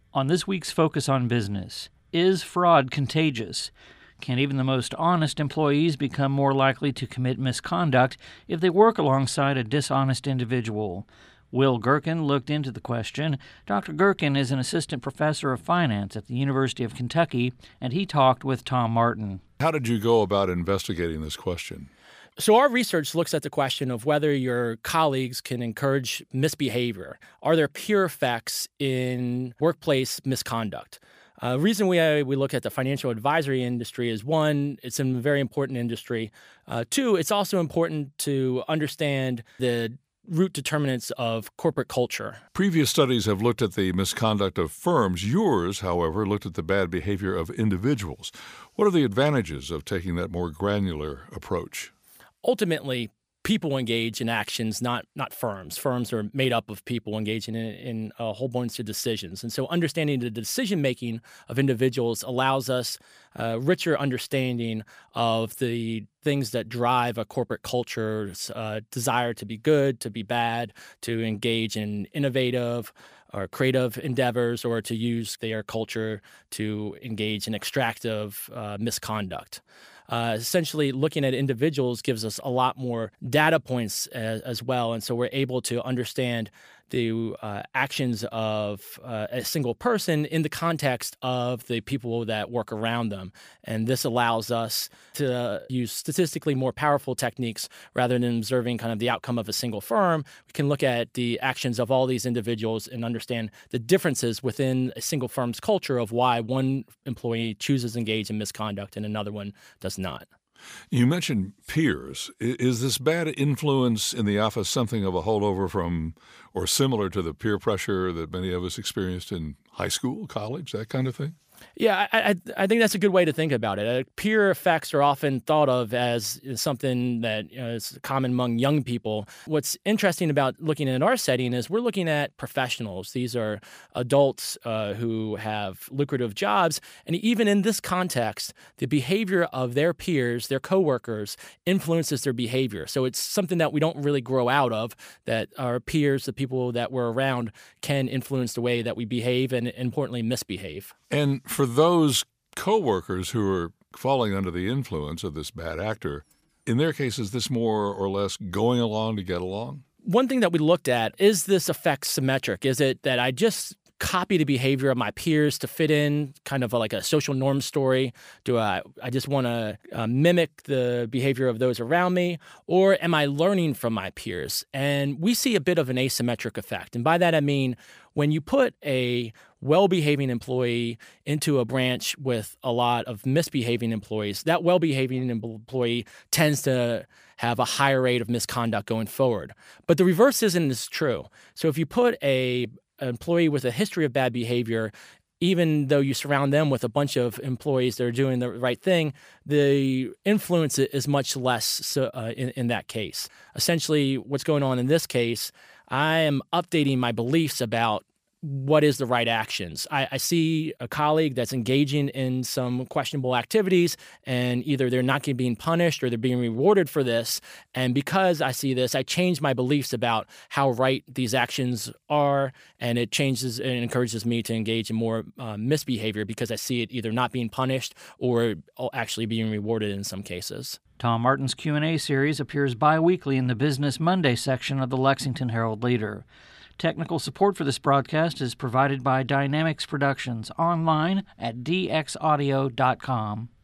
On this week's Focus on Business, is fraud contagious? Can even the most honest employees become more likely to commit misconduct if they work alongside a dishonest individual? Will Gerken looked into the question. Dr. Gerken is an assistant professor of finance at the University of Kentucky, and he talked with Tom Martin. How did you go about investigating this question? So our research looks at the question of whether your colleagues can encourage misbehavior. Are there peer effects in workplace misconduct? The reason we look at the financial advisory industry is, one, it's a very important industry. Two, it's also important to understand the root determinants of corporate culture. Previous studies have looked at the misconduct of firms. Yours, however, looked at the bad behavior of individuals. What are the advantages of taking that more granular approach? Ultimately, people engage in actions, not firms. Firms are made up of people engaging in a whole bunch of decisions. And so understanding the decision-making of individuals allows us a richer understanding of the things that drive a corporate culture's desire to be good, to be bad, to engage in innovative or creative endeavors, or to use their culture to engage in extractive misconduct. Essentially, looking at individuals gives us a lot more data points as well. And so we're able to understand the actions of a single person in the context of the people that work around them. And this allows us to use statistically more powerful techniques rather than observing kind of the outcome of a single firm. We can look at the actions of all these individuals and understand the differences within a single firm's culture of why one employee chooses to engage in misconduct and another one does not. You mentioned peers. Is this bad influence in the office something of a holdover from or similar to the peer pressure that many of us experienced in high school, college, that kind of thing? Yeah, I think that's a good way to think about it. Peer effects are often thought of as something that is common among young people. What's interesting about looking at our setting is we're looking at professionals. These are adults who have lucrative jobs. And even in this context, the behavior of their peers, their coworkers, influences their behavior. So it's something that we don't really grow out of, that our peers, the people that we're around, can influence the way that we behave and, importantly, misbehave. And for those coworkers who are falling under the influence of this bad actor, in their case, is this more or less going along to get along? One thing that we looked at, is this effect symmetric? Is it that I just copy the behavior of my peers to fit in, kind of like a social norm story? Do I just want to mimic the behavior of those around me? Or am I learning from my peers? And we see a bit of an asymmetric effect. And by that I mean, when you put a well-behaving employee into a branch with a lot of misbehaving employees, that well-behaving employee tends to have a higher rate of misconduct going forward. But the reverse isn't as true. So if you put an employee with a history of bad behavior, even though you surround them with a bunch of employees that are doing the right thing, the influence is much less in that case. Essentially, what's going on in this case, I am updating my beliefs about what is the right actions. I see a colleague that's engaging in some questionable activities, and either they're not being punished or they're being rewarded for this. And because I see this, I change my beliefs about how right these actions are, and it changes and encourages me to engage in more misbehavior because I see it either not being punished or actually being rewarded in some cases. Tom Martin's Q&A series appears bi-weekly in the Business Monday section of the Lexington Herald-Leader. Technical support for this broadcast is provided by Dynamics Productions, online at dxaudio.com.